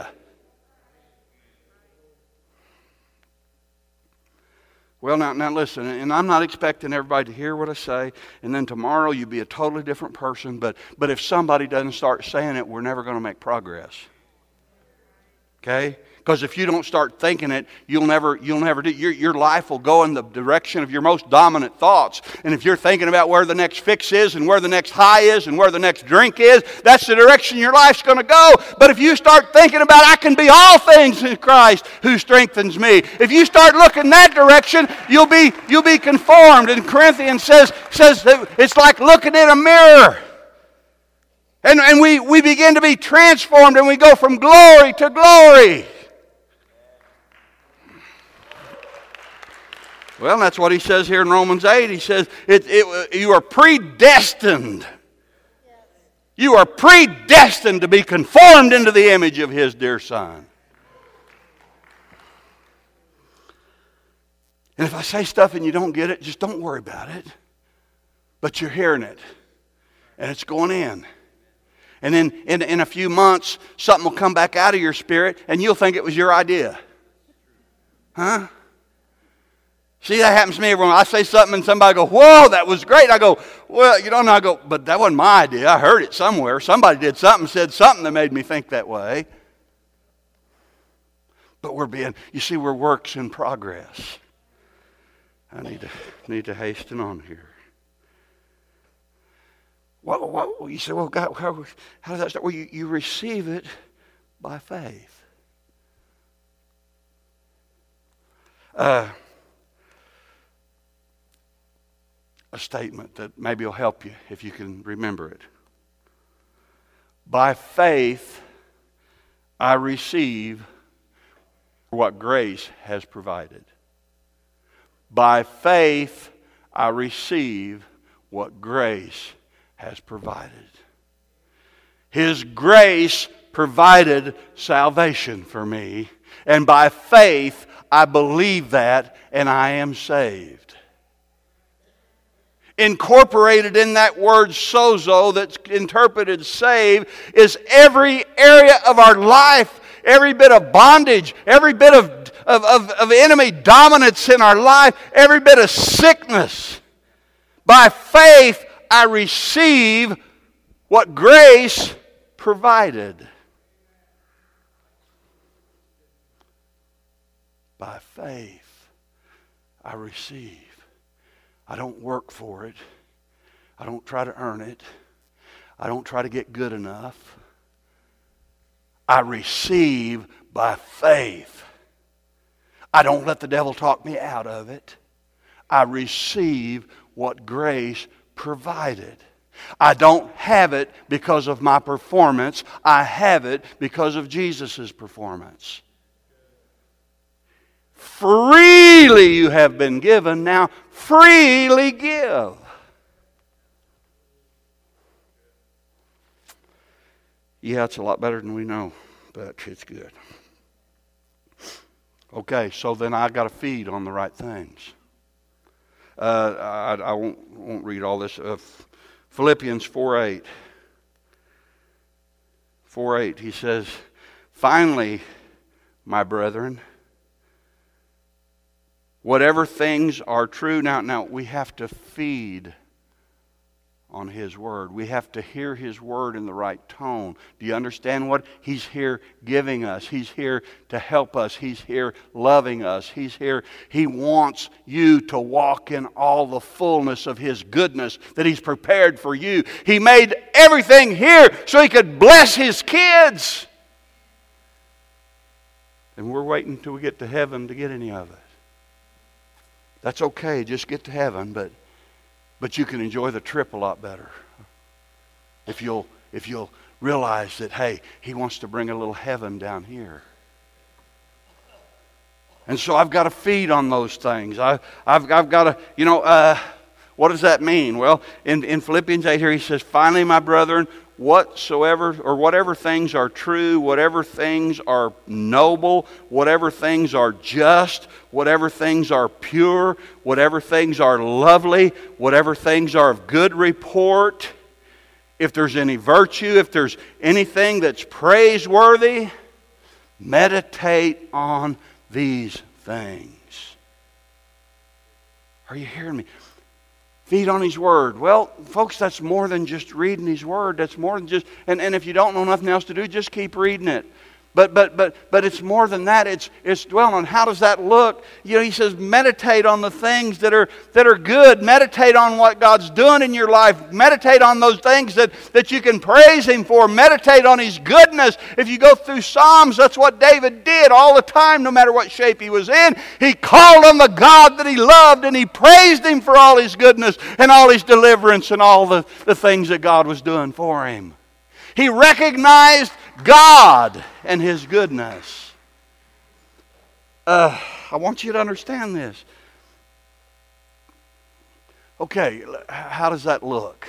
Well, now, now listen, and I'm not expecting everybody to hear what I say, and then tomorrow you'll be a totally different person, but, but if somebody doesn't start saying it, we're never going to make progress. Okay? Because if you don't start thinking it, you'll never, you'll never do. Your, your life will go in the direction of your most dominant thoughts. And if you're thinking about where the next fix is and where the next high is and where the next drink is, that's the direction your life's going to go. But if you start thinking about, I can be all things in Christ who strengthens me. If you start looking that direction, you'll be, you'll be conformed. And Corinthians says, says that it's like looking in a mirror. And, and we, we begin to be transformed and we go from glory to glory. Well, that's what he says here in Romans eight. He says, it, it, you are predestined. You are predestined to be conformed into the image of His dear Son. And if I say stuff and you don't get it, just don't worry about it. But you're hearing it. And it's going in. And then in, in a few months, something will come back out of your spirit and you'll think it was your idea. Huh? See, that happens to me every time. I say something and somebody go, whoa, that was great. I go, well, you know, and I go, but that wasn't my idea. I heard it somewhere. Somebody did something, said something that made me think that way. But we're being, you see, we're works in progress. I need to, need to hasten on here. What, what, you say, well, God, how, how does that start? Well, you, you receive it by faith. Uh, a statement that maybe will help you if you can remember it. By faith, I receive what grace has provided. By faith, I receive what grace has provided. His grace provided salvation for me, and by faith, I believe that, and I am saved. Incorporated in that word sozo, that's interpreted save, is every area of our life, every bit of bondage, every bit of, of, of, of enemy dominance in our life, every bit of sickness. By faith, I receive what grace provided. By faith, I receive. I don't work for it. I don't try to earn it. I don't try to get good enough. I receive by faith. I don't let the devil talk me out of it. I receive what grace provided. I don't have it because of my performance. I have it because of Jesus' performance. Freely you have been given, now freely give. Yeah, it's a lot better than we know, but it's good. Okay, so then I got to feed on the right things. Uh, I, I won't, won't read all this. Uh, Philippians four eight. four eight, he says, finally, my brethren, whatever things are true. Now, now we have to feed on His Word. We have to hear His Word in the right tone. Do you understand what He's here giving us? He's here to help us. He's here loving us. He's here. He wants you to walk in all the fullness of His goodness that He's prepared for you. He made everything here so He could bless His kids. And we're waiting until we get to heaven to get any of it. That's okay. Just get to heaven, but But you can enjoy the trip a lot better if you'll if you'll realize that, hey, He wants to bring a little heaven down here. And so I've got to feed on those things. I, I've I've got to, you know, uh, what does that mean? Well, in, in Philippians eight here, he says, finally, my brethren, whatsoever or whatever things are true, whatever things are noble, whatever things are just, whatever things are pure, whatever things are lovely, whatever things are of good report, if there's any virtue, if there's anything that's praiseworthy, meditate on these things. Are you hearing me? Feed on His Word. Well, folks, that's more than just reading His Word. That's more than just, and, and if you don't know nothing else to do, just keep reading it. But but but but it's more than that. It's it's dwelling on how does that look? You know, he says meditate on the things that are that are good. Meditate on what God's doing in your life. Meditate on those things that, that you can praise Him for. Meditate on His goodness. If you go through Psalms, that's what David did all the time, no matter what shape he was in. He called on the God that he loved, and he praised Him for all His goodness and all His deliverance and all the, the things that God was doing for him. He recognized God and His goodness. Uh, I want you to understand this. Okay, how does that look?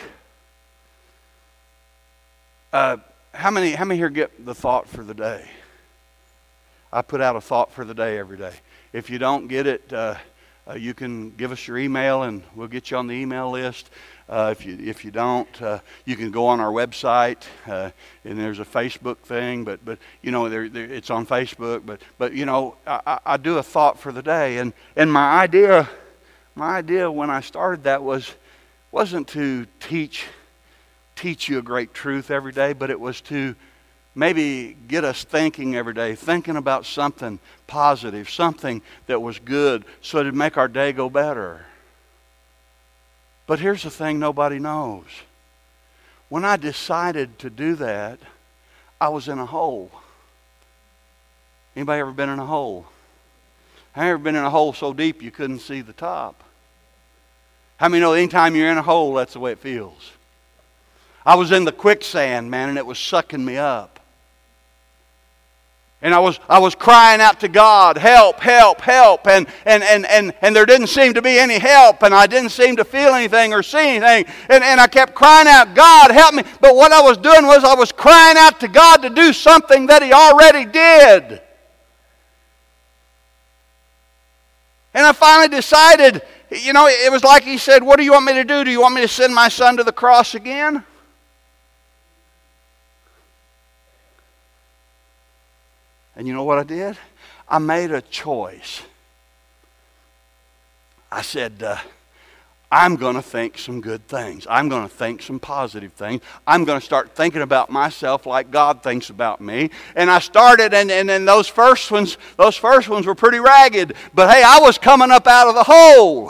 Uh, how many how many here get the thought for the day? I put out a thought for the day every day. If you don't get it, uh, uh, you can give us your email and we'll get you on the email list. Uh, if you if you don't, uh, you can go on our website uh, and there's a Facebook thing. But but you know there, there, it's on Facebook. But but you know I, I do a thought for the day, and and my idea my idea when I started that was wasn't to teach teach you a great truth every day, but it was to maybe get us thinking every day, thinking about something positive, something that was good, so it'd make our day go better. But here's the thing nobody knows. when I decided to do that, I was in a hole. Anybody ever been in a hole? Have you ever been in a hole so deep you couldn't see the top? How many know anytime you're in a hole, that's the way it feels? I was in the quicksand, man, and it was sucking me up. And I was I was crying out to God, help, help, help. And, and, and, and, and there didn't seem to be any help. And I didn't seem to feel anything or see anything. And, and I kept crying out, God, help me. But what I was doing was I was crying out to God to do something that He already did. And I finally decided, you know, it was like He said, what do you want me to do? Do you want me to send my son to the cross again? And you know what I did? I made a choice. I said, uh, I'm going to think some good things. I'm going to think some positive things. I'm going to start thinking about myself like God thinks about me. And I started, and, and, and those first ones, those first ones were pretty ragged. But hey, I was coming up out of the hole.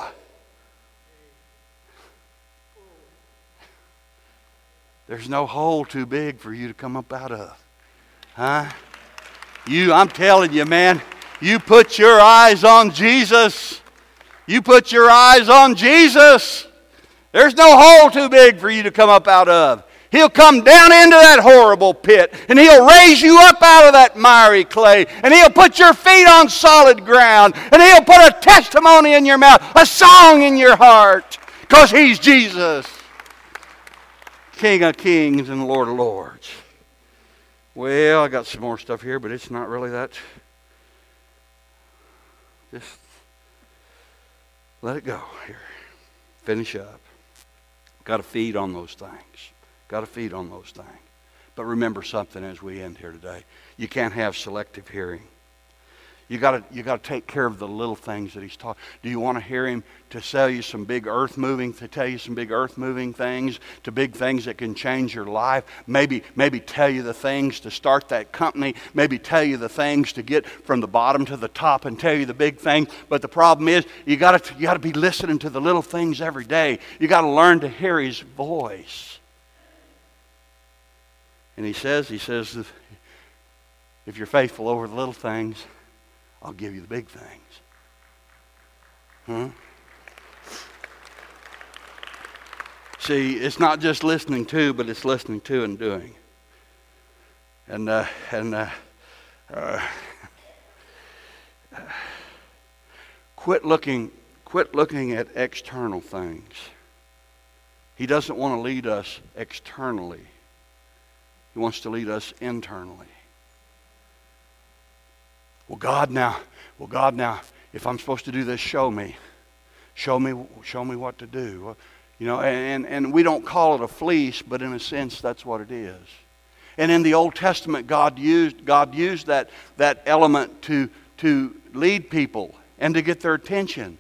There's no hole too big for you to come up out of. Huh? You, I'm telling you, man, you put your eyes on Jesus. You put your eyes on Jesus. There's no hole too big for you to come up out of. He'll come down into that horrible pit, and He'll raise you up out of that miry clay, and He'll put your feet on solid ground, and He'll put a testimony in your mouth, a song in your heart, because He's Jesus, King of kings and Lord of lords. Well, I got some more stuff here, but it's not really that. Just let it go here. Finish up. Got to feed on those things. Got to feed on those things. But remember something as we end here today. You can't have selective hearing. You got to you got to take care of the little things that He's taught. Do you want to hear Him to tell you some big earth moving, to tell you some big earth moving things, to big things that can change your life? Maybe maybe tell you the things to start that company. Maybe tell you the things to get from the bottom to the top, and tell you the big things. But the problem is you got to you got to be listening to the little things every day. You got to learn to hear His voice. And He says He says if you're faithful over the little things, I'll give you the big things. Huh? See, it's not just listening to, but it's listening to and doing. And uh, and uh, uh, quit looking, quit looking at external things. He doesn't want to lead us externally. He wants to lead us internally. Well, God, now, well, God, now, if I'm supposed to do this, show me. Show me, show me what to do. Well, you know, and, and we don't call it a fleece, but in a sense, that's what it is. And in the Old Testament, God used God used that, that element to, to lead people and to get their attention.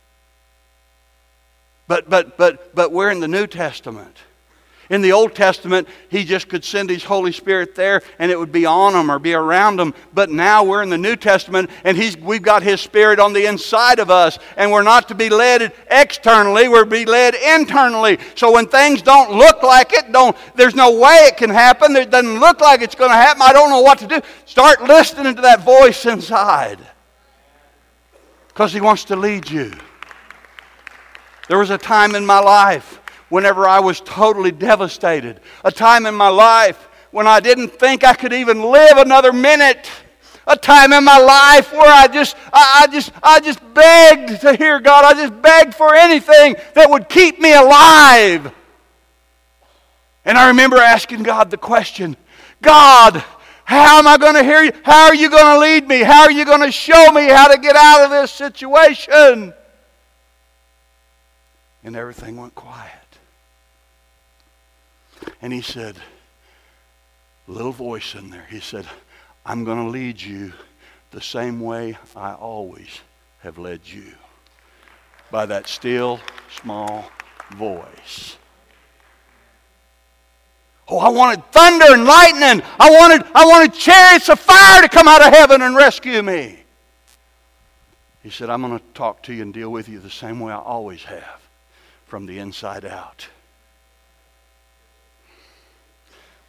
But but but but we're in the New Testament. In the Old Testament, He just could send His Holy Spirit there and it would be on them or be around them. But now we're in the New Testament and he's, we've got His Spirit on the inside of us. And we're not to be led externally, we're to be led internally. So when things don't look like it, don't, there's no way it can happen, it doesn't look like it's going to happen, I don't know what to do. Start listening to that voice inside. Because He wants to lead you. There was a time in my life whenever I was totally devastated. A time in my life when I didn't think I could even live another minute. A time in my life where I just, I, I just, I just begged to hear God. I just begged for anything that would keep me alive. And I remember asking God the question, God, how am I going to hear you? How are you going to lead me? How are you going to show me how to get out of this situation? And everything went quiet. And He said, little voice in there, He said, I'm going to lead you the same way I always have led you. By that still, small voice. Oh, I wanted thunder and lightning. I wanted, I wanted chariots of fire to come out of heaven and rescue me. He said, I'm going to talk to you and deal with you the same way I always have, from the inside out.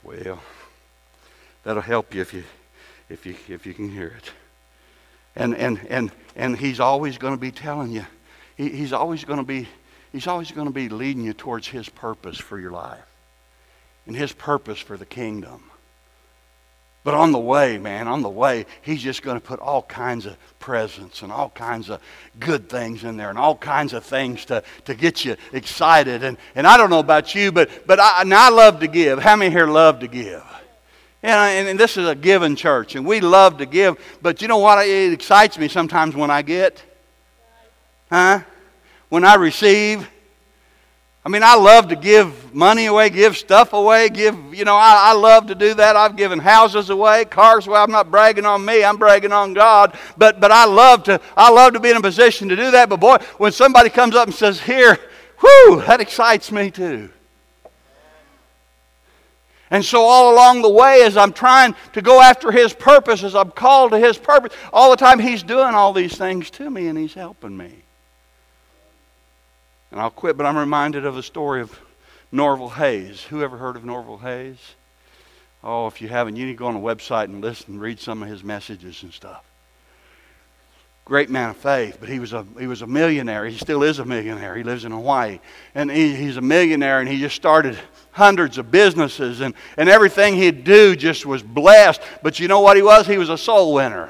Well, that'll help you if you if you if you can hear it. And and and and he's always going to be telling you. He, he's always going to be he's always going to be leading you towards his purpose for your life. And his purpose for the kingdom. But on the way, man, on the way, he's just going to put all kinds of presents and all kinds of good things in there and all kinds of things to, to get you excited. And, and I don't know about you, but, but I, and I love to give. How many here love to give? And, and this is a giving church, and we love to give. But you know what? It excites me sometimes when I get. Huh? When I receive. I mean, I love to give money away, give stuff away, give, you know, I, I love to do that. I've given houses away, cars away. I'm not bragging on me, I'm bragging on God. But but I love to I love to be in a position to do that. But boy, when somebody comes up and says, here, whoo, that excites me too. And so all along the way, as I'm trying to go after his purpose, as I'm called to his purpose, all the time he's doing all these things to me and he's helping me. And I'll quit, but I'm reminded of the story of Norval Hayes. Who ever heard of Norval Hayes? Oh, if you haven't, you need to go on the website and listen, read some of his messages and stuff. Great man of faith, but he was a he was a millionaire. He still is a millionaire. He lives in Hawaii. And he, he's a millionaire, and he just started hundreds of businesses, and, and everything he'd do just was blessed. But you know what he was? He was a soul winner.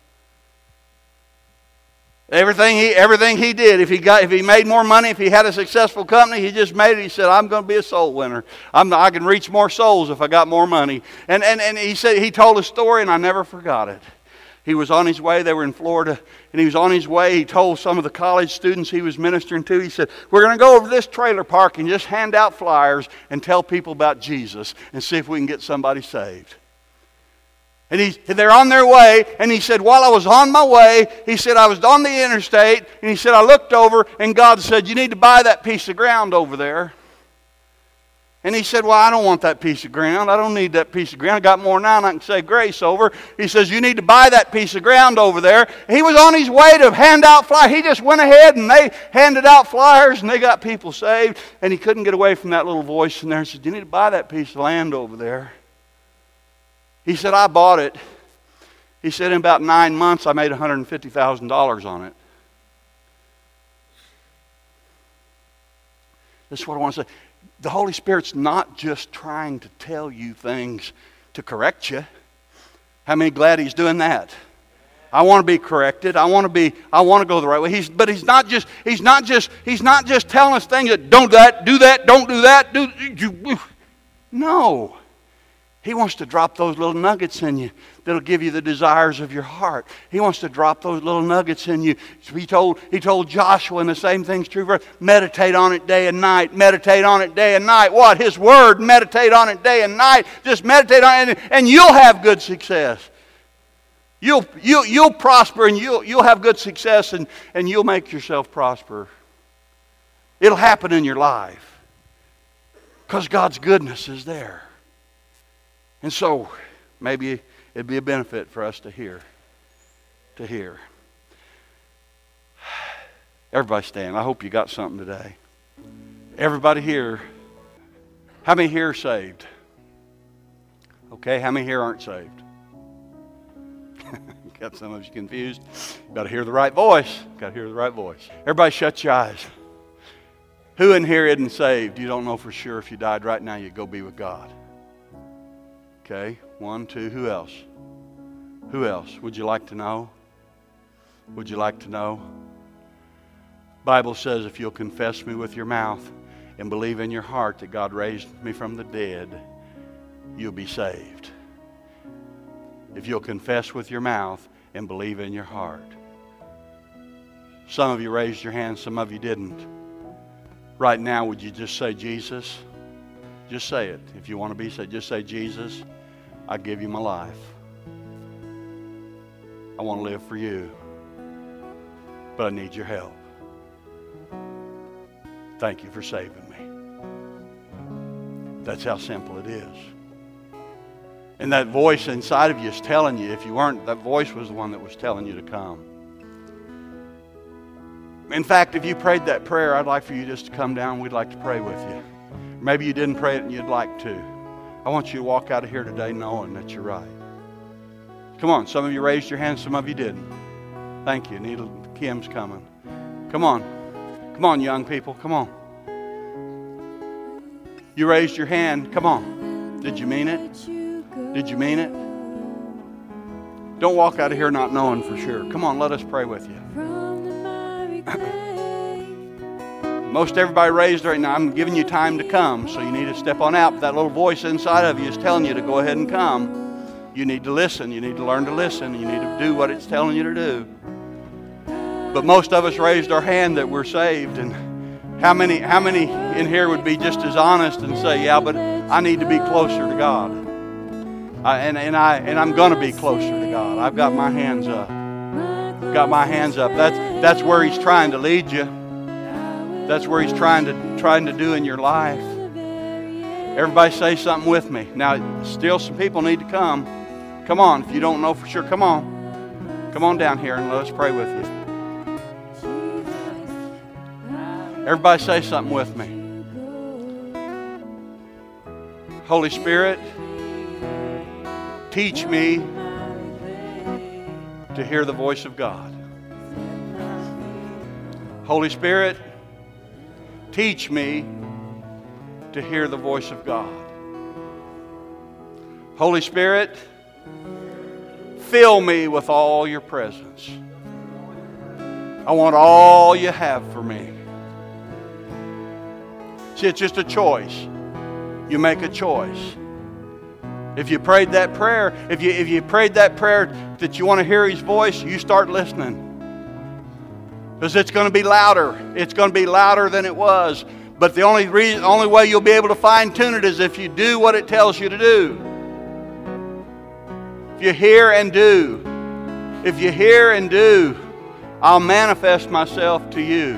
Everything he everything he did, if he got if he made more money, if he had a successful company, he just made it. He said, "I'm going to be a soul winner. I'm I can reach more souls if I got more money." And and and he said he told a story, and I never forgot it. He was on his way. They were in Florida, and he was on his way. He told some of the college students he was ministering to. He said, "We're going to go over to this trailer park and just hand out flyers and tell people about Jesus and see if we can get somebody saved." And he, they're on their way, and he said, while I was on my way, he said, I was on the interstate, and he said, I looked over, and God said, you need to buy that piece of ground over there. And he said, well, I don't want that piece of ground. I don't need that piece of ground. I got more now than I can say grace over. He says, you need to buy that piece of ground over there. He was on his way to hand out flyers. He just went ahead, and they handed out flyers, and they got people saved. And he couldn't get away from that little voice in there and said, you need to buy that piece of land over there. He said, I bought it. He said, in about nine months, I made one hundred fifty thousand dollars on it. This is what I want to say. The Holy Spirit's not just trying to tell you things to correct you. How many glad He's doing that? I want to be corrected. I want to be. I want to go the right way. He's, but He's not just. He's not just. He's not just telling us things that don't do that, do that, don't do that. Do you? No. He wants to drop those little nuggets in you that'll give you the desires of your heart. He wants to drop those little nuggets in you. He told, he told Joshua, and the same thing's true for us, meditate on it day and night. Meditate on it day and night. What? His Word. Meditate on it day and night. Just meditate on it, and, and you'll have good success. You'll, you'll, you'll prosper, and you'll, you'll have good success, and, and you'll make yourself prosper. It'll happen in your life because God's goodness is there. And so, maybe it'd be a benefit for us to hear. To hear. Everybody stand. I hope you got something today. Everybody here. How many here are saved? Okay, how many here aren't saved? Got some of you confused. Got to hear the right voice. Got to hear the right voice. Everybody shut your eyes. Who in here isn't saved? You don't know for sure if you died right now, you'd go be with God. Okay, one, two, who else? Who else? Would you like to know? Would you like to know? Bible says if you'll confess me with your mouth and believe in your heart that God raised me from the dead, you'll be saved. If you'll confess with your mouth and believe in your heart. Some of you raised your hand, some of you didn't. Right now, would you just say, Jesus? Just say it. If you want to be saved, just say, Jesus, I give you my life. I want to live for you. But I need your help. Thank you for saving me. That's how simple it is. And that voice inside of you is telling you, if you weren't, that voice was the one that was telling you to come. In fact, if you prayed that prayer, I'd like for you just to come down. We'd like to pray with you. Maybe you didn't pray it and you'd like to. I want you to walk out of here today knowing that you're right. Come on, some of you raised your hand, some of you didn't. Thank you. Needle Kim's coming. Come on. Come on, young people. Come on. You raised your hand. Come on. Did you mean it? Did you mean it? Don't walk out of here not knowing for sure. Come on, let us pray with you. Most everybody raised right now. I'm giving you time to come, so you need to step on out. But that little voice inside of you is telling you to go ahead and come. You need to listen. You need to learn to listen. You need to do what it's telling you to do. But most of us raised our hand that we're saved. And how many, how many in here would be just as honest and say, yeah, but I need to be closer to God. I, and, and, I, and I'm going to be closer to God. I've got my hands up. Got my hands up. That's, that's where He's trying to lead you. That's where He's trying to, trying to do in your life. Everybody say something with me. Now, still some people need to come. Come on. If you don't know for sure, come on. Come on down here and let us pray with you. Everybody say something with me. Holy Spirit, teach me to hear the voice of God. Holy Spirit, teach me to hear the voice of God. Holy Spirit, fill me with all your presence. I want all you have for me. See, it's just a choice. You make a choice. If you prayed that prayer, if you if you prayed that prayer that you want to hear His voice, you start listening. Because it's going to be louder. It's going to be louder than it was. But the only reason, only way you'll be able to fine tune it is if you do what it tells you to do. If you hear and do. If you hear and do, I'll manifest myself to you.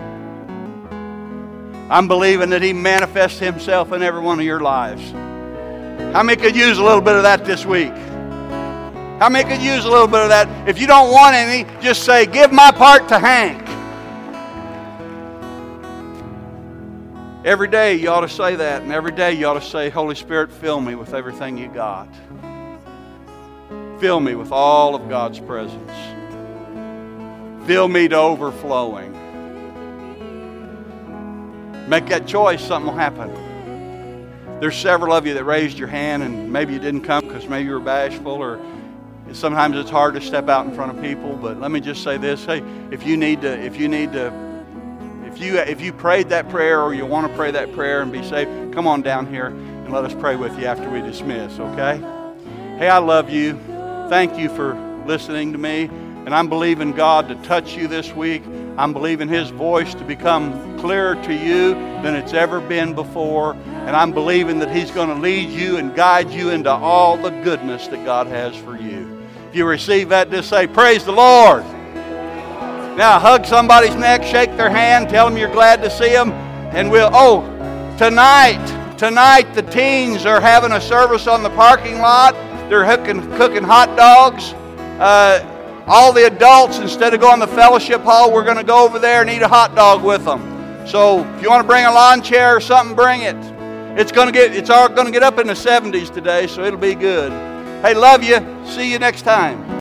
I'm believing that He manifests Himself in every one of your lives. How many could use a little bit of that this week? How many could use a little bit of that? If you don't want any, just say, give my part to Hank. Every day you ought to say that, and every day you ought to say, Holy Spirit, fill me with everything you got. Fill me with all of God's presence. Fill me to overflowing. Make that choice, something will happen. There's several of you that raised your hand and maybe you didn't come because maybe you were bashful, or sometimes it's hard to step out in front of people. But let me just say this. Hey, if you need to, if you need to, if you if you prayed that prayer or you want to pray that prayer and be saved, come on down here and let us pray with you after we dismiss, okay? Hey, I love you. Thank you for listening to me. And I'm believing God to touch you this week. I'm believing His voice to become clearer to you than it's ever been before. And I'm believing that He's going to lead you and guide you into all the goodness that God has for you. If you receive that, just say, praise the Lord. Now hug somebody's neck, shake their hand, tell them you're glad to see them. And we'll, oh, tonight, tonight the teens are having a service on the parking lot. They're hooking, cooking hot dogs. Uh, All the adults, instead of going to the fellowship hall, we're going to go over there and eat a hot dog with them. So if you want to bring a lawn chair or something, bring it. It's going to get it's all going to get up in the seventies today, so it'll be good. Hey, love you. See you next time.